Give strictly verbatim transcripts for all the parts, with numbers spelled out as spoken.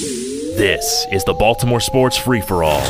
This is the Baltimore Sports Free-For-All.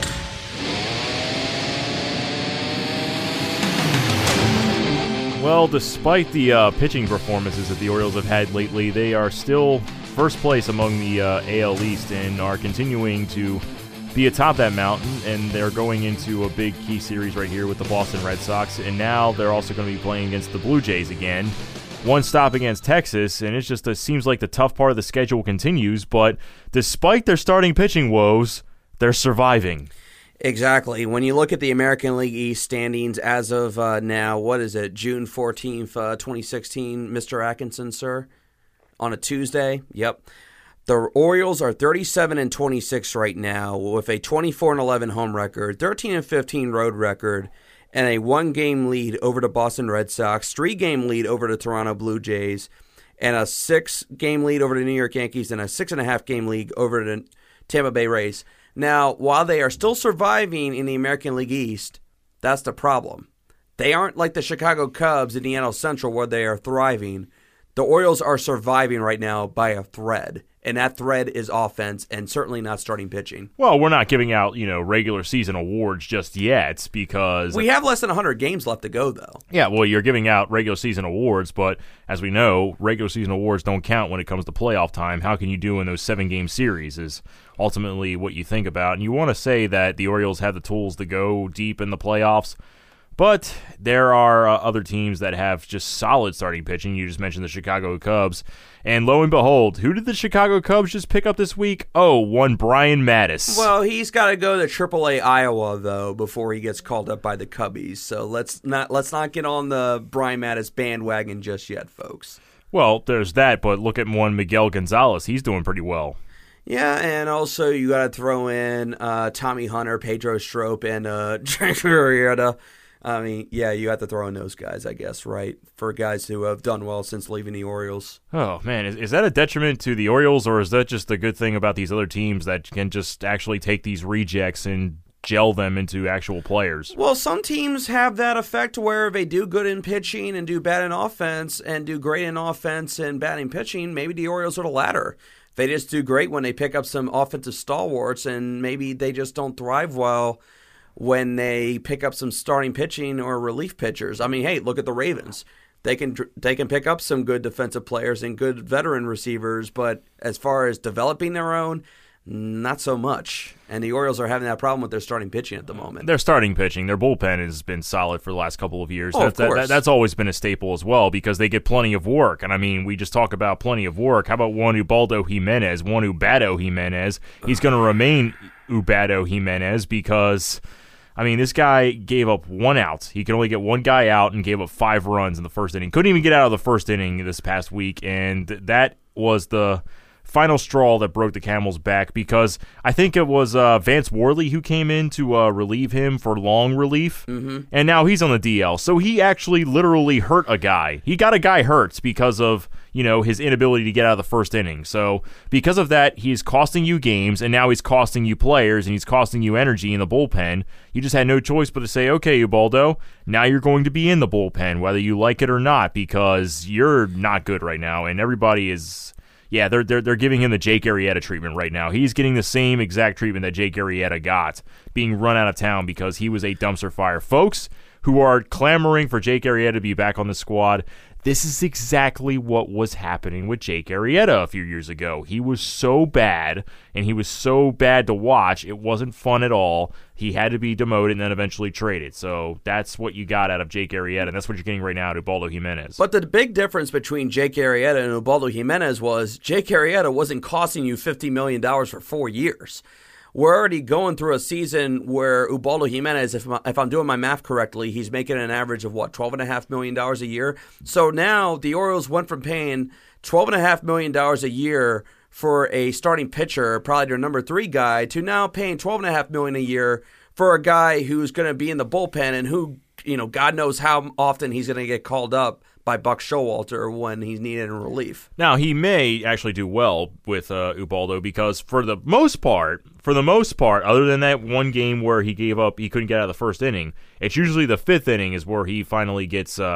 Well, despite the uh, pitching performances that the Orioles have had lately, they are still first place among the uh, A L East and are continuing to be atop that mountain, and they're going into a big key series right here with the Boston Red Sox, and now they're also going to be playing against the Blue Jays again. One stop against Texas, and it just it seems like the tough part of the schedule continues, but despite their starting pitching woes, they're surviving. Exactly. When you look at the American League East standings as of uh, now, what is it, June fourteenth, uh, twenty sixteen, Mister Atkinson, sir? On a Tuesday? Yep. The Orioles are thirty-seven and twenty-six right now with a twenty-four and eleven home record, thirteen and fifteen road record, and a one-game lead over the Boston Red Sox, three-game lead over the Toronto Blue Jays, and a six-game lead over the New York Yankees, and a six-and-a-half game lead over the Tampa Bay Rays. Now, while they are still surviving in the American League East, that's the problem. They aren't like the Chicago Cubs in the N L Central where they are thriving. The Orioles are surviving right now by a thread, and that thread is offense and certainly not starting pitching. Well, we're not giving out, you know, regular season awards just yet because we have less than one hundred games left to go, though. Yeah, well, you're giving out regular season awards, but as we know, regular season awards don't count when it comes to playoff time. How can you do in those seven-game series is ultimately what you think about. And you want to say that the Orioles have the tools to go deep in the playoffs, but there are uh, other teams that have just solid starting pitching. You just mentioned the Chicago Cubs. And lo and behold, who did the Chicago Cubs just pick up this week? Oh, one Brian Matusz. Well, he's got to go to triple A Iowa, though, before he gets called up by the Cubbies. So let's not let's not get on the Brian Matusz bandwagon just yet, folks. Well, there's that, but look at one Miguel Gonzalez. He's doing pretty well. Yeah, and also you got to throw in uh, Tommy Hunter, Pedro Strop, and uh, Jake Arrieta. I mean, yeah, you have to throw in those guys, I guess, right, for guys who have done well since leaving the Orioles. Oh, man, is, is that a detriment to the Orioles, or is that just the good thing about these other teams that can just actually take these rejects and gel them into actual players? Well, some teams have that effect where they do good in pitching and do bad in offense and do great in offense and bad in pitching. Maybe the Orioles are the latter. They just do great when they pick up some offensive stalwarts, and maybe they just don't thrive well when they pick up some starting pitching or relief pitchers. I mean, hey, look at the Ravens. They can they can pick up some good defensive players and good veteran receivers, but as far as developing their own, not so much. And the Orioles are having that problem with their starting pitching at the moment. Their starting pitching, their bullpen has been solid for the last couple of years. Oh, that, of course. That, that's always been a staple as well because they get plenty of work. And I mean, we just talk about plenty of work. How about one Ubaldo Jimenez, one Ubaldo Jimenez? He's going to remain Ubaldo Jimenez because, I mean, this guy gave up one out. He could only get one guy out and gave up five runs in the first inning. Couldn't even get out of the first inning this past week, and that was the final straw that broke the camel's back because I think it was uh, Vance Worley who came in to uh, relieve him for long relief, mm-hmm. and now he's on the D L. So he actually literally hurt a guy. He got a guy hurt because of, you know, his inability to get out of the first inning. So because of that, he's costing you games, and now he's costing you players, and he's costing you energy in the bullpen. You just had no choice but to say, okay, Ubaldo, now you're going to be in the bullpen, whether you like it or not, because you're not good right now, and everybody is... Yeah, they're, they're they're giving him the Jake Arrieta treatment right now. He's getting the same exact treatment that Jake Arrieta got, being run out of town because he was a dumpster fire. Folks who are clamoring for Jake Arrieta to be back on the squad, this is exactly what was happening with Jake Arrieta a few years ago. He was so bad, and he was so bad to watch, it wasn't fun at all. He had to be demoted and then eventually traded. So that's what you got out of Jake Arrieta, and that's what you're getting right now out of Ubaldo Jimenez. But the big difference between Jake Arrieta and Ubaldo Jimenez was Jake Arrieta wasn't costing you fifty million dollars for four years. We're already going through a season where Ubaldo Jimenez, if, if I'm doing my math correctly, he's making an average of, what, twelve point five million dollars a year? So now the Orioles went from paying twelve point five million dollars a year for a starting pitcher, probably their number three guy, to now paying twelve point five million dollars a year for a guy who's going to be in the bullpen and who, you know, God knows how often he's going to get called up by Buck Showalter when he's needed in relief. Now, he may actually do well with uh, Ubaldo because for the most part, for the most part, other than that one game where he gave up, he couldn't get out of the first inning, it's usually the fifth inning is where he finally gets uh,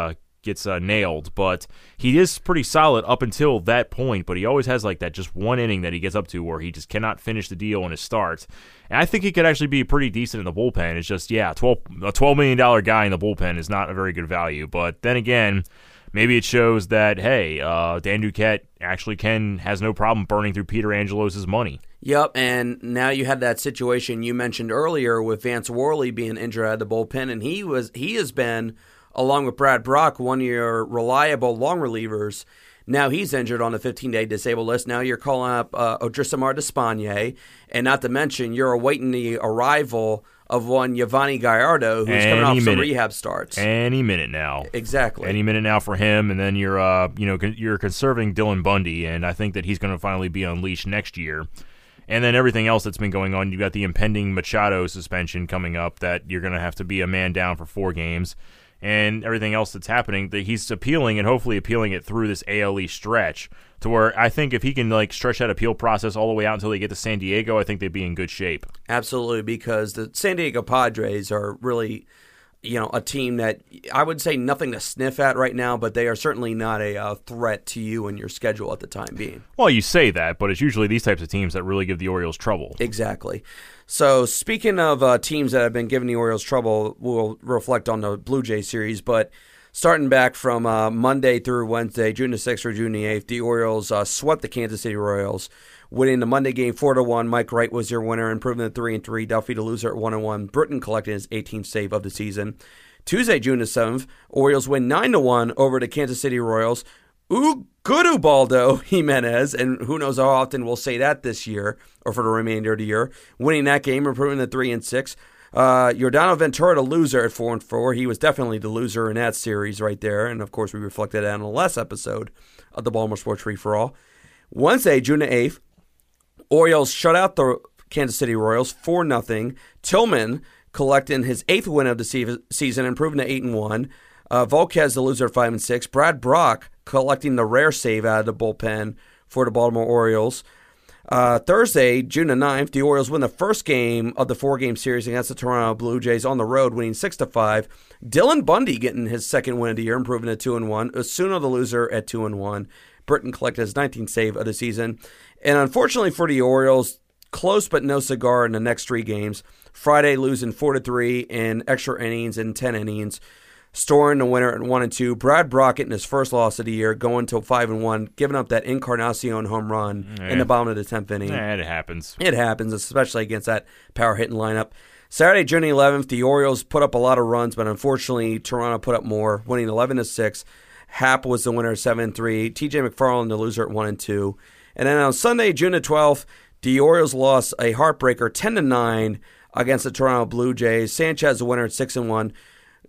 gets uh, nailed. But he is pretty solid up until that point. But he always has like that just one inning that he gets up to where he just cannot finish the deal in his starts. And I think he could actually be pretty decent in the bullpen. It's just, yeah, twelve, a twelve million dollars guy in the bullpen is not a very good value. But then again, maybe it shows that, hey, uh, Dan Duquette actually can has no problem burning through Peter Angelos' money. Yep, and now you had that situation you mentioned earlier with Vance Worley being injured out of the bullpen, and he was he has been, along with Brad Brock, one of your reliable long relievers. Now he's injured on the fifteen-day disabled list. Now you're calling up uh, Odrisamar Despaigne, and not to mention you're awaiting the arrival of one Yovani Gallardo, who's Any coming off minute. some rehab starts. Any minute now. Exactly. Any minute now for him, and then you're, uh, you know, con- you're conserving Dylan Bundy, and I think that he's going to finally be unleashed next year. And then everything else that's been going on, you've got the impending Machado suspension coming up that you're going to have to be a man down for four games. And everything else that's happening, that he's appealing and hopefully appealing it through this A L E stretch to where I think if he can like stretch that appeal process all the way out until they get to San Diego, I think they'd be in good shape. Absolutely, because the San Diego Padres are really, you know, a team that I would say nothing to sniff at right now, but they are certainly not a uh, threat to you and your schedule at the time being. Well, you say that, but it's usually these types of teams that really give the Orioles trouble. Exactly. So speaking of uh, teams that have been giving the Orioles trouble, we'll reflect on the Blue Jays series, but starting back from uh, Monday through Wednesday, June the sixth or June the eighth, the Orioles uh, swept the Kansas City Royals, winning the Monday game four to one. Mike Wright was your winner, improving to three and three. Duffy the loser at one and one. Britton collected his eighteenth save of the season. Tuesday, June the seventh, Orioles win nine to one over the Kansas City Royals. Ooh, good Ubaldo Jimenez, and who knows how often we'll say that this year or for the remainder of the year. Winning that game, improving to three and six. Uh, Yordano Ventura, the loser at four and four. He was definitely the loser in that series right there, and of course we reflected that on the last episode of the Baltimore Sports Free for All. Wednesday, June the eighth, Orioles shut out the Kansas City Royals four nothing. Tillman collecting his eighth win of the se- season, improving to eight and one. Uh, Volquez, the loser at five and six. Brad Brock collecting the rare save out of the bullpen for the Baltimore Orioles. Uh, Thursday, June the ninth, the Orioles win the first game of the four-game series against the Toronto Blue Jays on the road, winning six to five. Dylan Bundy getting his second win of the year, improving to two and one. Osuna, the loser, at two and one. Britton collected his nineteenth save of the season. And unfortunately for the Orioles, close but no cigar in the next three games. Friday losing four to three in extra innings and ten innings. Storing the winner at one and two. Brad Brock getting his first loss of the year, going to five and one, giving up that Encarnacion home run Yeah. in the bottom of the tenth inning. Yeah, it happens. It happens, especially against that power hitting lineup. Saturday, June eleventh, the Orioles put up a lot of runs, but unfortunately Toronto put up more, winning eleven to six. Happ was the winner at seven and three. T J McFarland the loser at one and two. And then on Sunday, June the twelfth, the Orioles lost a heartbreaker ten to nine against the Toronto Blue Jays. Sanchez the winner at six and one.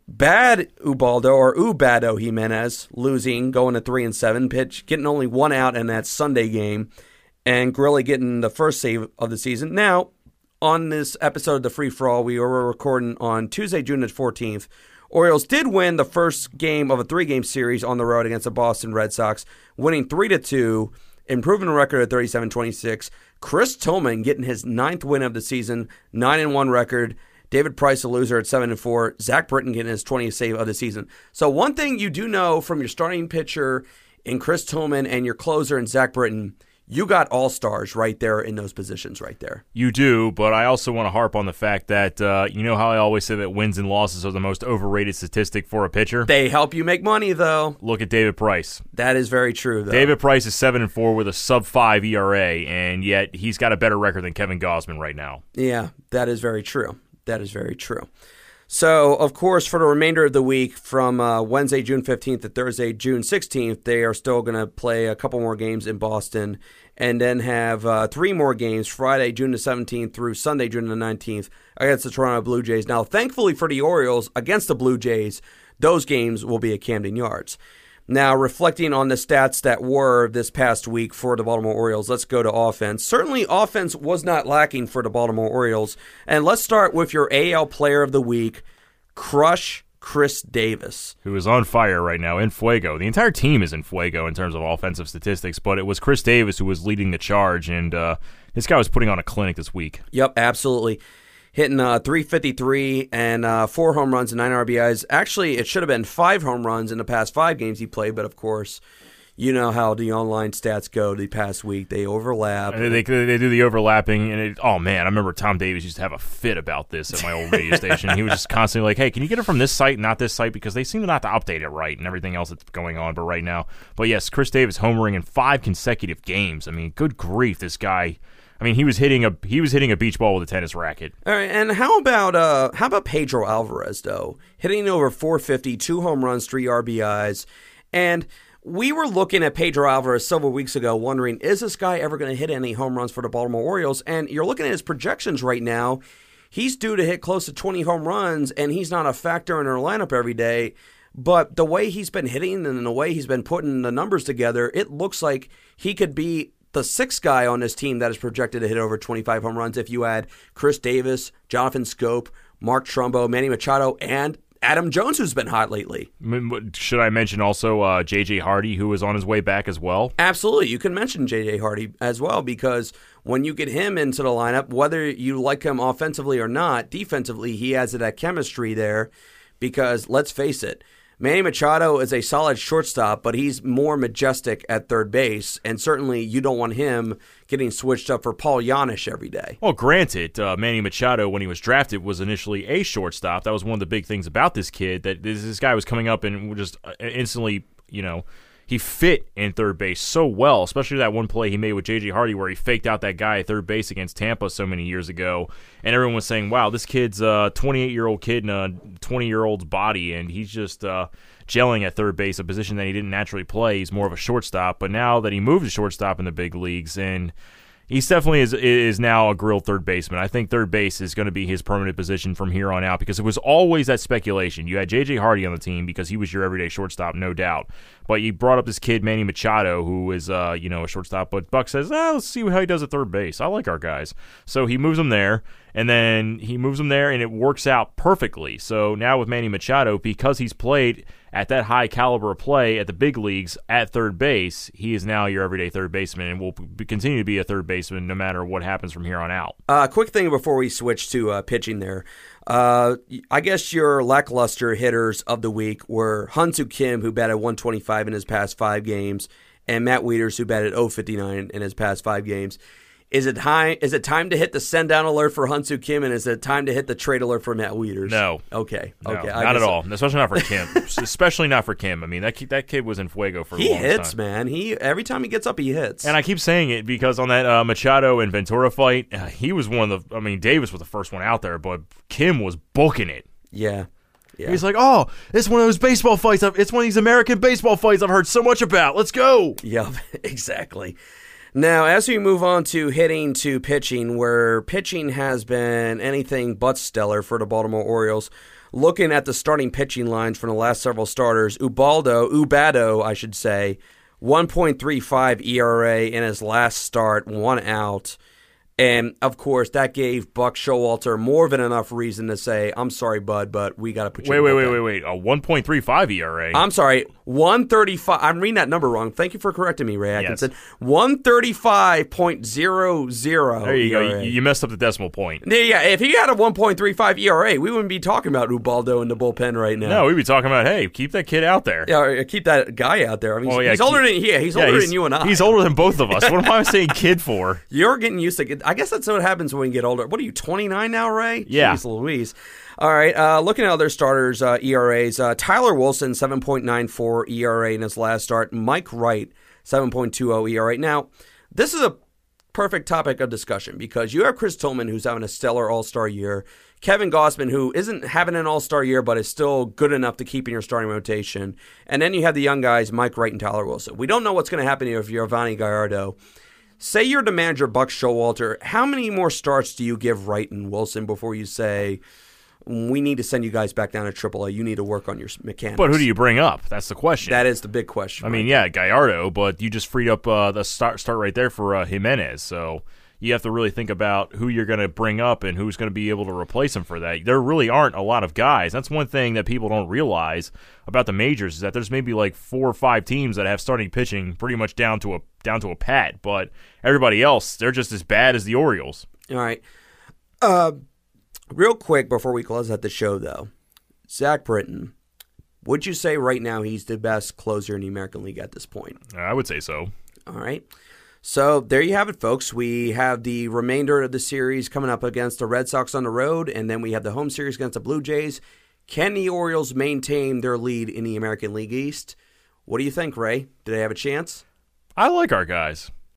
Bad Ubaldo or Ubado Jimenez losing, going to three and seven. Pitch getting only one out in that Sunday game, and Grilli getting the first save of the season. Now, on this episode of the Free For All, we were recording on Tuesday, June the fourteenth. Orioles did win the first game of a three-game series on the road against the Boston Red Sox, winning three to two, improving the record at thirty-seven twenty-six. Chris Tillman getting his ninth win of the season, nine and one record. David Price, the loser, at seven and four. Zach Britton getting his twentieth save of the season. So one thing you do know from your starting pitcher in Chris Tillman and your closer in Zach Britton, you got all-stars right there in those positions right there. You do, but I also want to harp on the fact that, uh, you know how I always say that wins and losses are the most overrated statistic for a pitcher? They help you make money, though. Look at David Price. That is very true, though. David Price is seven and four with a sub five E R A, and yet he's got a better record than Kevin Gausman right now. Yeah, that is very true. That is very true. So, of course, for the remainder of the week, from uh, Wednesday, June fifteenth to Thursday, June sixteenth, they are still going to play a couple more games in Boston and then have uh, three more games, Friday, June the seventeenth through Sunday, June the nineteenth, against the Toronto Blue Jays. Now, thankfully for the Orioles, against the Blue Jays, those games will be at Camden Yards. Now, reflecting on the stats that were this past week for the Baltimore Orioles, let's go to offense. Certainly, offense was not lacking for the Baltimore Orioles. And let's start with your A L Player of the Week, Crush Chris Davis. Who is on fire right now, in fuego. The entire team is in fuego in terms of offensive statistics, but it was Chris Davis who was leading the charge, and uh, this guy was putting on a clinic this week. Yep, absolutely. hitting uh, three fifty-three and uh, four home runs and nine R B Is. Actually, it should have been five home runs in the past five games he played, but of course, you know how the online stats go the past week. They overlap. They, they, they do the overlapping, and it, oh man, I remember Tom Davis used to have a fit about this at my old radio station. He was just constantly like, hey, can you get it from this site and not this site? Because they seem to not to update it right and everything else that's going on. But right now, but yes, Chris Davis homering in five consecutive games. I mean, good grief, this guy. I mean, he was hitting a he was hitting a beach ball with a tennis racket. All right, and how about uh, how about Pedro Alvarez though? Hitting over four fifty, two home runs, three R B Is, and we were looking at Pedro Alvarez several weeks ago wondering, is this guy ever going to hit any home runs for the Baltimore Orioles? And you're looking at his projections right now. He's due to hit close to twenty home runs, and he's not a factor in our lineup every day. But the way he's been hitting and the way he's been putting the numbers together, it looks like he could be the sixth guy on this team that is projected to hit over twenty-five home runs if you add Chris Davis, Jonathan Scope, Mark Trumbo, Manny Machado, and Adam Jones, who's been hot lately. Should I mention also uh, J J Hardy, who is on his way back as well? Absolutely. You can mention J J Hardy as well, because when you get him into the lineup, whether you like him offensively or not, defensively, he has that chemistry there because, let's face it, Manny Machado is a solid shortstop, but he's more majestic at third base, and certainly you don't want him getting switched up for Paul Janisch every day. Well, granted, uh, Manny Machado, when he was drafted, was initially a shortstop. That was one of the big things about this kid, that this, this guy was coming up and just instantly, you know, he fit in third base so well, especially that one play he made with J J Hardy where he faked out that guy at third base against Tampa so many years ago. And everyone was saying, wow, this kid's a twenty-eight-year-old kid in a twenty-year-old's body, and he's just uh, gelling at third base, a position that he didn't naturally play. He's more of a shortstop. But now that he moved to shortstop in the big leagues, and he's definitely is, is now a grilled third baseman. I think third base is going to be his permanent position from here on out because it was always that speculation. You had J J Hardy on the team because he was your everyday shortstop, no doubt. But you brought up this kid, Manny Machado, who is uh, you know, a shortstop. But Buck says, ah, let's see how he does at third base. I like our guys. So he moves him there, and then he moves him there, and it works out perfectly. So now with Manny Machado, because he's played at that high caliber of play at the big leagues at third base, he is now your everyday third baseman and will b- continue to be a third baseman no matter what happens from here on out. Uh, quick thing before we switch to uh, pitching there. Uh, I guess your lackluster hitters of the week were Hyun-Soo Kim, who batted one twenty-five in his past five games, and Matt Wieters, who batted oh fifty-nine in his past five games. Is it high? Is it time to hit the send down alert for Hyun-Soo Kim, and is it time to hit the trade alert for Matt Wieters? No. Okay. No, okay. Not at all. Especially not for Kim. Especially not for Kim. I mean, that kid, that kid was in fuego for a he long hits, time. man. He every time he gets up, he hits. And I keep saying it because on that uh, Machado and Ventura fight, uh, he was one of the. I mean, Davis was the first one out there, but Kim was booking it. Yeah. Yeah. He's like, oh, it's one of those baseball fights. I've, it's one of these American baseball fights I've heard so much about. Let's go. Yep, exactly. Now, as we move on to hitting to pitching, where pitching has been anything but stellar for the Baltimore Orioles, looking at the starting pitching lines from the last several starters, Ubaldo, Ubado, I should say, one point three five E R A in his last start, one out. And, of course, that gave Buck Showalter more than enough reason to say, I'm sorry, bud, but we got to put you Wait, in wait, the wait, bullpen." wait, wait. A one point three five E R A. I'm sorry, one thirty-five. I'm reading that number wrong. Thank you for correcting me, Ray Atkinson. Yes. one thirty-five point oh oh. There you E R A. go. You, you messed up the decimal point. Yeah, yeah, if he had a one point three five E R A, we wouldn't be talking about Ubaldo in the bullpen right now. No, we'd be talking about, hey, keep that kid out there. Yeah, keep that guy out there. I mean, Oh, yeah, he's older keep- than yeah, he's Yeah, older he's- than you and I. He's older than both of us. What am I saying kid for? You're getting used to it. I guess that's what happens when you get older. What are you, twenty-nine now, Ray? Yeah. Jeez Louise. All right, uh, looking at other starters' uh, E R As, uh, Tyler Wilson, seven point nine four E R A in his last start. Mike Wright, seven point two oh E R A. Now, this is a perfect topic of discussion because you have Chris Tillman, who's having a stellar all-star year. Kevin Gausman, who isn't having an all-star year, but is still good enough to keep in your starting rotation. And then you have the young guys, Mike Wright and Tyler Wilson. We don't know what's going to happen here if you're Giovanni Gallardo. Say you're the manager, Buck Showalter. How many more starts do you give Wright and Wilson before you say, we need to send you guys back down to triple A. You need to work on your mechanics? But who do you bring up? That's the question. That is the big question. I mean, yeah, Gallardo, but you just freed up uh, the start start right there for uh, Jimenez. So you have to really think about who you're going to bring up and who's going to be able to replace him for that. There really aren't a lot of guys. That's one thing that people don't realize about the majors is that there's maybe like four or five teams that have starting pitching pretty much down to a down to a pat, but everybody else, they're just as bad as the Orioles. All right. Uh, Real quick before we close out the show, though, Zach Britton, would you say right now he's the best closer in the American League at this point? I would say so. All right. So there you have it, folks. We have the remainder of the series coming up against the Red Sox on the road, and then we have the home series against the Blue Jays. Can the Orioles maintain their lead in the American League East? What do you think, Ray? Do they have a chance? I like our guys.